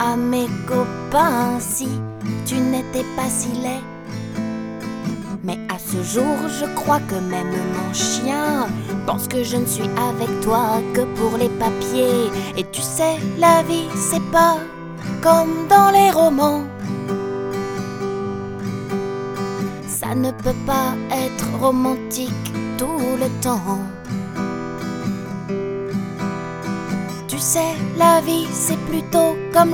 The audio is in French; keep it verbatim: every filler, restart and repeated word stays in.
à mes copains si tu n'étais pas si laid. Mais à ce jour, je crois que même mon chien pense que je ne suis avec toi que pour les papiers. Et tu sais, la vie, c'est pas comme dans les romans. Ça ne peut pas être romantique tout le temps. Tu sais, la vie, c'est plutôt comme